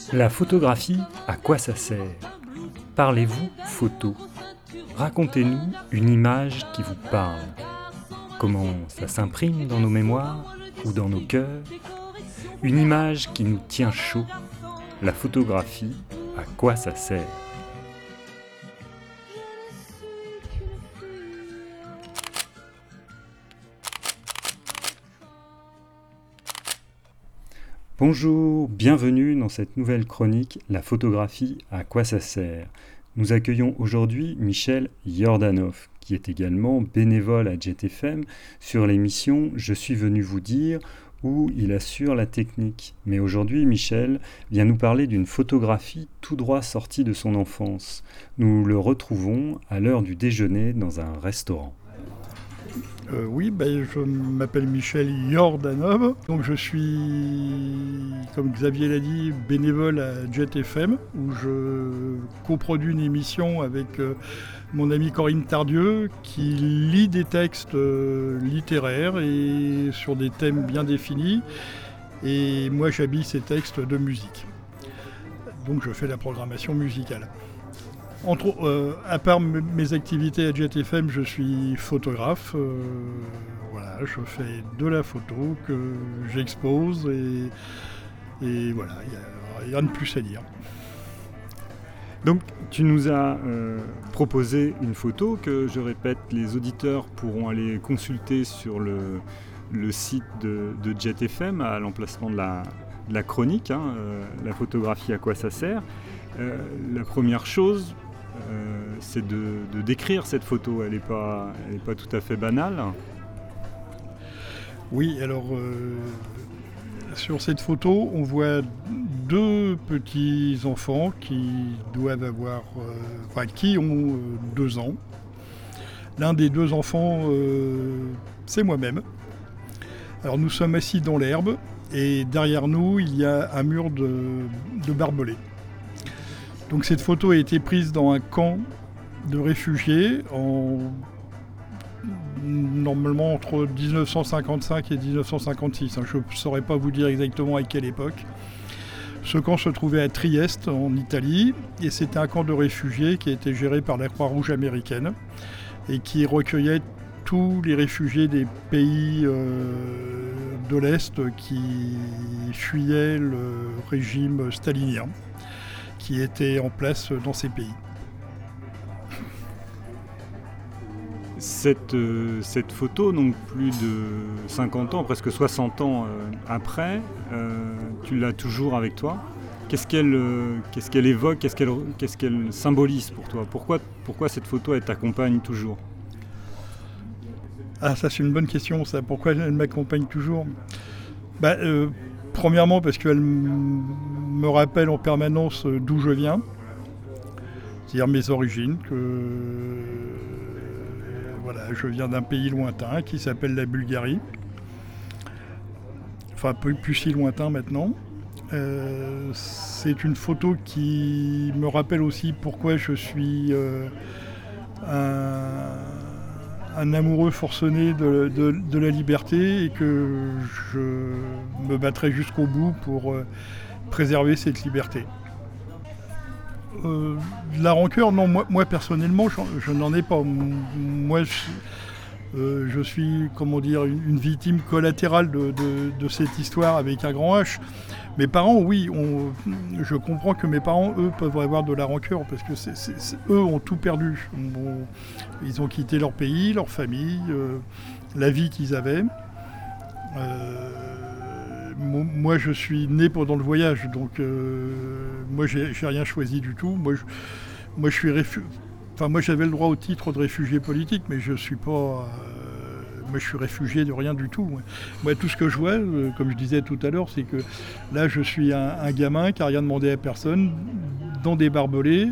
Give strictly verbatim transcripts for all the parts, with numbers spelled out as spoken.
La photographie, à quoi ça sert ? Parlez-vous photo ? Racontez-nous une image qui vous parle. Comment ça s'imprime dans nos mémoires ou dans nos cœurs ? Une image qui nous tient chaud. La photographie, à quoi ça sert ? Bonjour, bienvenue dans cette nouvelle chronique « La photographie, à quoi ça sert ?» Nous accueillons aujourd'hui Michel Yordanov, qui est également bénévole à Jet F M sur l'émission « Je suis venu vous dire » où il assure la technique. Mais aujourd'hui, Michel vient nous parler d'une photographie tout droit sortie de son enfance. Nous le retrouvons à l'heure du déjeuner dans un restaurant. Euh, oui, ben, je m'appelle Michel Yordanov, donc je suis, comme Xavier l'a dit, bénévole à Jet F M, où je coproduis une émission avec euh, mon amie Corinne Tardieu, qui lit des textes euh, littéraires et sur des thèmes bien définis, et moi j'habille ces textes de musique. Donc je fais la programmation musicale. Entre, euh, à part m- mes activités à Jet F M, je suis photographe. Euh, voilà, je fais de la photo que j'expose et, et voilà, il n'y a rien de plus à dire. Donc tu nous as euh, proposé une photo que, je répète, les auditeurs pourront aller consulter sur le, le site de, de Jet F M à l'emplacement de la, de la chronique, hein, euh, la photographie, à quoi ça sert. Euh, la première chose, Euh, c'est de, de décrire cette photo, elle n'est pas, elle est pas tout à fait banale. Oui, alors euh, sur cette photo, on voit deux petits enfants qui doivent avoir, euh, enfin qui ont euh, deux ans. L'un des deux enfants, euh, c'est moi-même. Alors nous sommes assis dans l'herbe et derrière nous, il y a un mur de, de barbelés. Donc cette photo a été prise dans un camp de réfugiés en normalement entre dix-neuf cent cinquante-cinq et dix-neuf cent cinquante-six. Je ne saurais pas vous dire exactement à quelle époque. Ce camp se trouvait à Trieste en Italie et c'était un camp de réfugiés qui a été géré par la Croix-Rouge américaine et qui recueillait tous les réfugiés des pays euh, de l'Est qui fuyaient le régime stalinien qui était en place dans ces pays. Cette, euh, cette photo, donc plus de cinquante ans, presque soixante ans euh, après, euh, tu l'as toujours avec toi. Qu'est-ce qu'elle, euh, qu'est-ce qu'elle évoque, qu'est-ce qu'elle, qu'est-ce qu'elle symbolise pour toi ? Pourquoi, pourquoi cette photo, elle t'accompagne toujours ? Ah, ça c'est une bonne question, ça. Pourquoi elle m'accompagne toujours ? bah, euh, Premièrement parce qu'elle m- me rappelle en permanence d'où je viens, c'est-à-dire mes origines, que euh, voilà, je viens d'un pays lointain qui s'appelle la Bulgarie, enfin plus, plus si lointain maintenant. Euh, c'est une photo qui me rappelle aussi pourquoi je suis euh, un, un amoureux forcené de, de, de la liberté et que je me battrai jusqu'au bout pour euh, préserver cette liberté. Euh, la rancœur, non, moi, moi personnellement, je, je n'en ai pas. Moi, je, euh, je suis, comment dire, une, une victime collatérale de, de, de cette histoire avec un grand H. Mes parents, oui, on, je comprends que mes parents, eux, peuvent avoir de la rancœur parce que c'est, c'est, c'est, eux ont tout perdu. Bon, ils ont quitté leur pays, leur famille, euh, la vie qu'ils avaient. Euh, moi, je suis né pendant le voyage, donc euh, moi, j'ai, j'ai rien choisi du tout. Moi, je, moi, je suis réfu- enfin, moi, j'avais le droit au titre de réfugié politique, mais je suis pas. Euh, moi, je suis réfugié de rien du tout. Moi, moi tout ce que je vois, euh, comme je disais tout à l'heure, c'est que là, je suis un, un gamin qui a rien demandé à personne, dans des barbelés,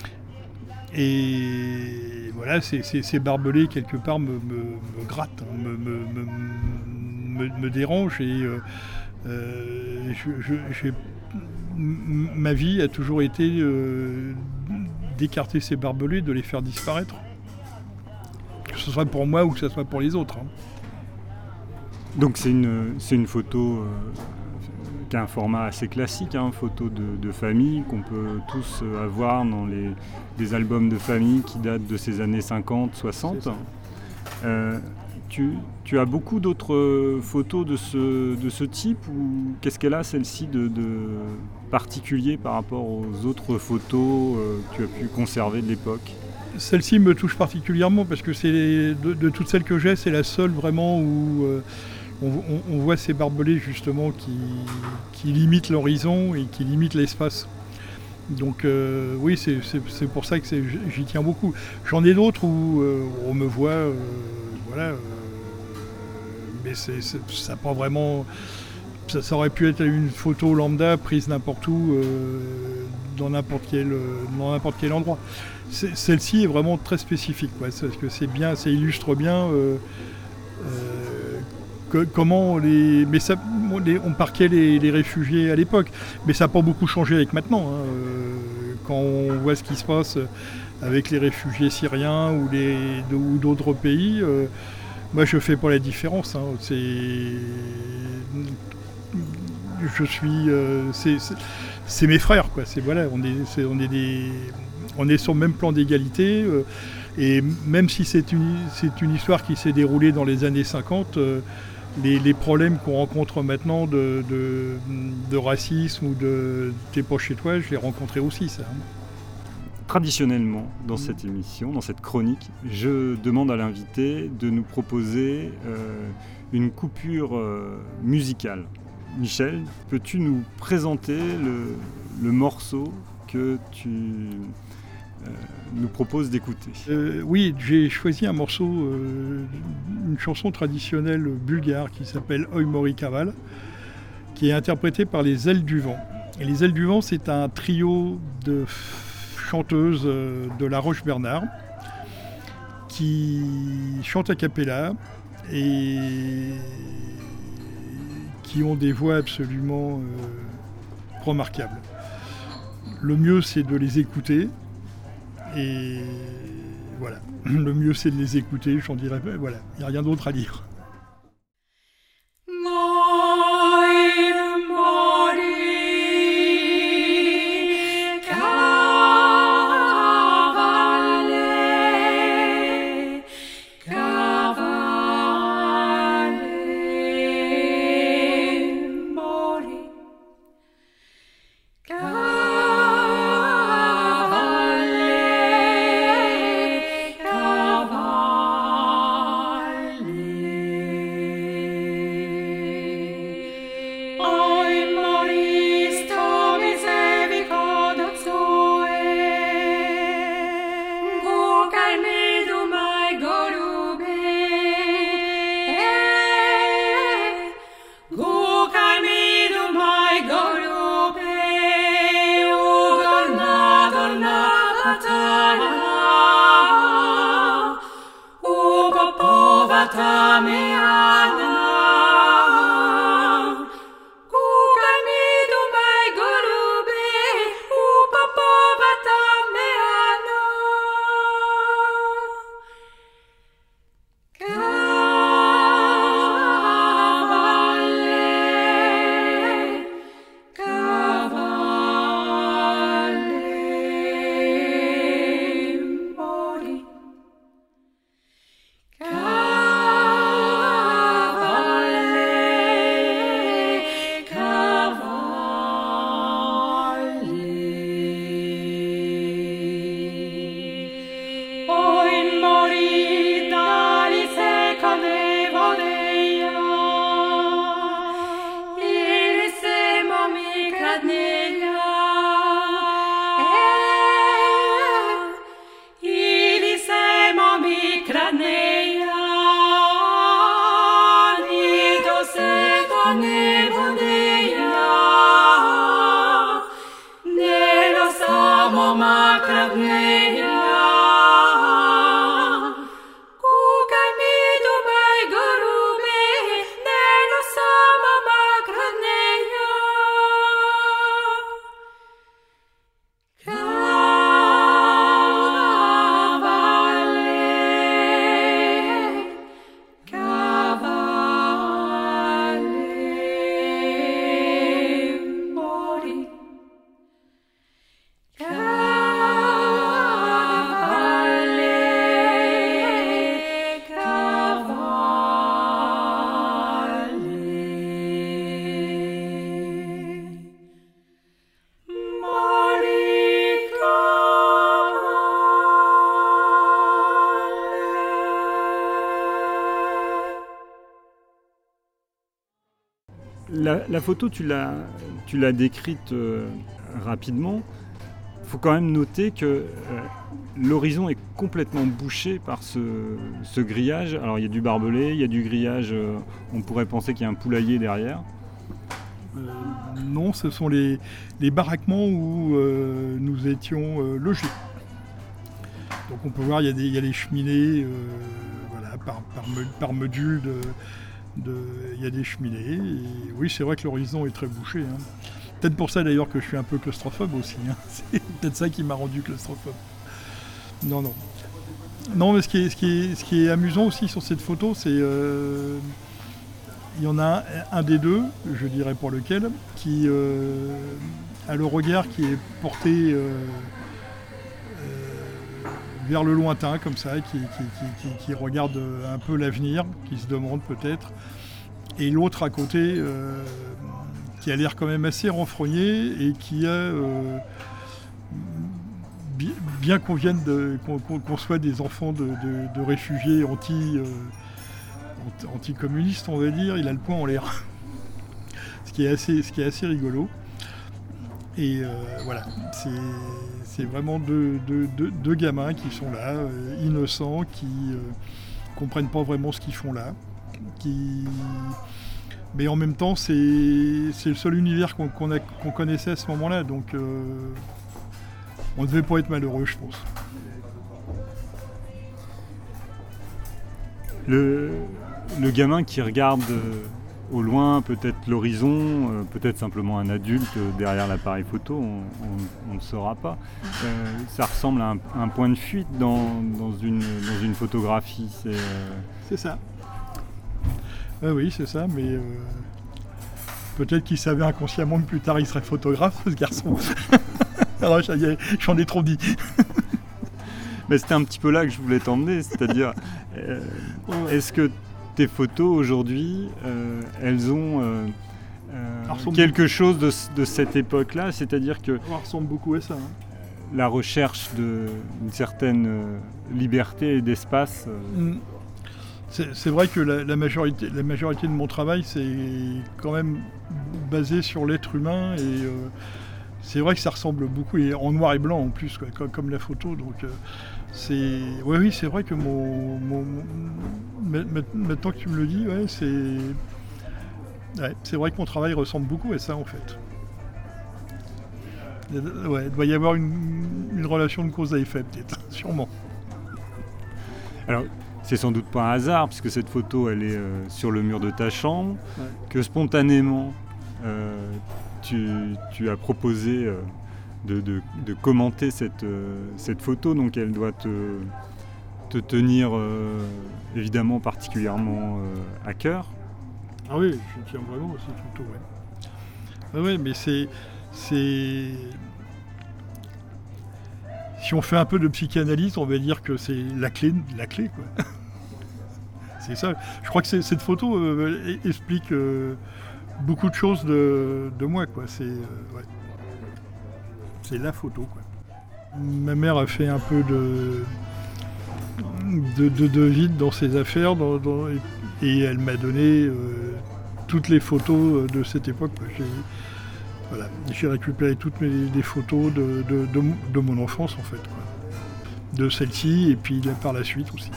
et voilà, ces, ces, ces barbelés quelque part me, me, me grattent, hein, me, me, me, me, me dérangent et euh, Euh, je, je, j'ai, m- ma vie a toujours été euh, d'écarter ces barbelés, de les faire disparaître. Que ce soit pour moi ou que ce soit pour les autres. Hein. Donc c'est une, c'est une photo euh, qui a un format assez classique, hein, photo de, de famille, qu'on peut tous avoir dans les, des albums de famille qui datent de ces années cinquante soixante. Euh, tu, tu as beaucoup d'autres photos de ce, de ce type, ou qu'est-ce qu'elle a celle-ci de, de particulier par rapport aux autres photos euh, que tu as pu conserver de l'époque? Celle-ci me touche particulièrement parce que c'est de, de toutes celles que j'ai, c'est la seule vraiment où euh, on, on, on voit ces barbelés justement qui, qui limitent l'horizon et qui limitent l'espace. Donc euh, oui, c'est, c'est, c'est pour ça que c'est, j'y tiens beaucoup. J'en ai d'autres où euh, on me voit, euh, voilà, euh, mais c'est, c'est, ça n'a pas vraiment... Ça, ça aurait pu être une photo lambda prise n'importe où, euh, dans, n'importe quel, dans n'importe quel endroit. C'est, celle-ci est vraiment très spécifique, quoi, parce que c'est bien, ça illustre bien euh, euh, que, comment les, mais ça, les, on parquait les, les réfugiés à l'époque, mais ça n'a pas beaucoup changé avec maintenant. Hein, euh, quand on voit ce qui se passe avec les réfugiés syriens ou, les, ou d'autres pays, euh, moi je fais pas la différence. Hein, c'est je suis, euh, c'est, c'est, c'est mes frères, quoi. C'est voilà, on est, c'est, on est des, on est sur le même plan d'égalité, euh, et même si c'est une, c'est une histoire qui s'est déroulée dans les années cinquante, euh, les, les problèmes qu'on rencontre maintenant de, de, de racisme ou de t'es pas chez toi, je l'ai rencontré aussi, ça. Traditionnellement, dans cette émission, dans cette chronique, je demande à l'invité de nous proposer euh, une coupure euh, musicale. Michel, peux-tu nous présenter le, le morceau que tu euh, nous proposes d'écouter? euh, Oui, j'ai choisi un morceau, euh, une chanson traditionnelle bulgare qui s'appelle Oj moj kaval, qui est interprétée par les Ailes du Vent. Et les Ailes du Vent, c'est un trio de chanteuses de La Roche-Bernard qui chantent a cappella et qui ont des voix absolument euh, remarquables. Le mieux, c'est de les écouter. Et voilà, le mieux, c'est de les écouter. J'en dirais, voilà, il n'y a rien d'autre à dire. Cavalli la, la photo, tu l'as, tu l'as décrite euh, rapidement. Il faut quand même noter que euh, l'horizon est complètement bouché par ce, ce grillage. Alors il y a du barbelé, il y a du grillage, euh, on pourrait penser qu'il y a un poulailler derrière. Euh, non, ce sont les, les baraquements où euh, nous étions euh, logés. Donc on peut voir, il y a, des, il y a les cheminées, euh, voilà, par, par, par module, de, de, il y a des cheminées. Et oui, c'est vrai que l'horizon est très bouché. Hein. Peut-être pour ça d'ailleurs que je suis un peu claustrophobe aussi. Hein. C'est peut-être ça qui m'a rendu claustrophobe. Non, non. Non, mais ce qui est, ce qui est, ce qui est amusant aussi sur cette photo, c'est... Euh, il y en a un, un des deux, je dirais pour lequel, qui euh, a le regard qui est porté euh, euh, vers le lointain, comme ça, qui, qui, qui, qui, qui regarde un peu l'avenir, qui se demande peut-être. Et l'autre à côté... Euh, qui a l'air quand même assez renfrogné et qui a, euh, bien, bien qu'on vienne de, qu'on, qu'on soit des enfants de, de, de réfugiés anti, euh, anti-communistes, on va dire, il a le poing en l'air. ce, qui est assez, ce qui est assez rigolo. Et euh, voilà, c'est, c'est vraiment deux, deux, deux, deux gamins qui sont là, euh, innocents, qui ne euh, comprennent pas vraiment ce qu'ils font là, qui... Mais en même temps, c'est, c'est le seul univers qu'on, qu'on, a, qu'on connaissait à ce moment-là, donc euh, on ne devait pas être malheureux, je pense. Le, le gamin qui regarde au loin, peut-être l'horizon, euh, peut-être simplement un adulte derrière l'appareil photo, on, on, on ne saura pas. Euh, ça ressemble à un, à un point de fuite dans, dans, une, dans une photographie. C'est, euh... c'est ça. Ah oui, c'est ça, mais euh, peut-être qu'il savait inconsciemment que plus tard il serait photographe, ce garçon. Alors j'en ai trop dit. Mais c'était un petit peu là que je voulais t'emmener, c'est-à-dire, euh, ouais. Est-ce que tes photos aujourd'hui, euh, elles ont euh, euh, quelque beaucoup. chose de, de cette époque-là, c'est-à-dire que... Ça ressemble beaucoup à ça. Hein. La recherche d'une certaine euh, liberté et d'espace... Euh, mm. C'est, c'est vrai que la, la, majorité, la majorité de mon travail, c'est quand même basé sur l'être humain et euh, c'est vrai que ça ressemble beaucoup, et en noir et blanc en plus, quoi, comme, comme la photo. Donc, euh, c'est, ouais, oui, c'est vrai que mon, mon, mon, maintenant que tu me le dis, ouais, c'est, ouais, c'est vrai que mon travail ressemble beaucoup à ça en fait. Ouais, il doit y avoir une, une relation de cause à effet, peut-être, sûrement. Alors, c'est sans doute pas un hasard, puisque cette photo, elle est euh, sur le mur de ta chambre, ouais. que spontanément, euh, tu, tu as proposé euh, de, de, de commenter cette, euh, cette photo, donc elle doit te, te tenir euh, évidemment particulièrement euh, à cœur. Ah oui, je tiens vraiment à cette photo, ouais. Ah ouais, mais c'est... c'est... Si on fait un peu de psychanalyse, on va dire que c'est la clé, la clé quoi. C'est ça. Je crois que c'est, cette photo euh, explique euh, beaucoup de choses de, de moi, quoi. C'est, euh, ouais. c'est la photo, quoi. Ma mère a fait un peu de, de, de, de vide dans ses affaires dans, dans, et, et elle m'a donné euh, toutes les photos de cette époque, quoi. J'ai, Voilà, j'ai récupéré toutes mes, les photos de, de, de, de mon enfance en fait, quoi. De celle-ci et puis par la suite aussi.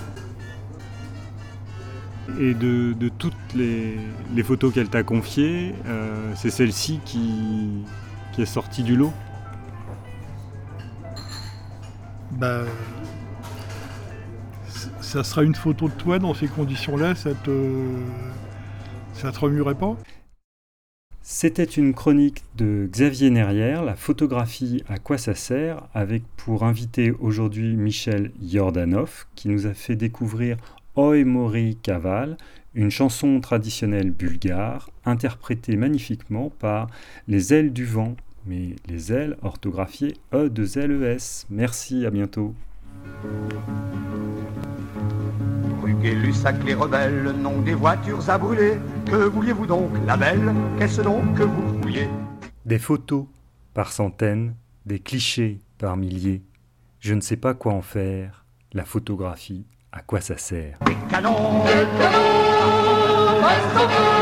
Et de, de toutes les, les photos qu'elle t'a confiées, euh, c'est celle-ci qui, qui est sortie du lot ? Bah, ça sera une photo de toi dans ces conditions-là, ça te, ça te remuerait pas ? C'était une chronique de Xavier Nerrière, la photographie à quoi ça sert, avec pour invité aujourd'hui Michel Yordanov, qui nous a fait découvrir Oi Mori Kaval, une chanson traditionnelle bulgare, interprétée magnifiquement par Les Ailes du Vent, mais les ailes orthographiées E deux L E S. Merci, à bientôt. Rue Gay-Lussac, les rebelles n'ont des voitures à brûler. Que vouliez-vous donc, la belle? Qu'est-ce donc que vous fouillez? Des photos par centaines, des clichés par milliers. Je ne sais pas quoi en faire. La photographie, à quoi ça sert? Des canons, des canons,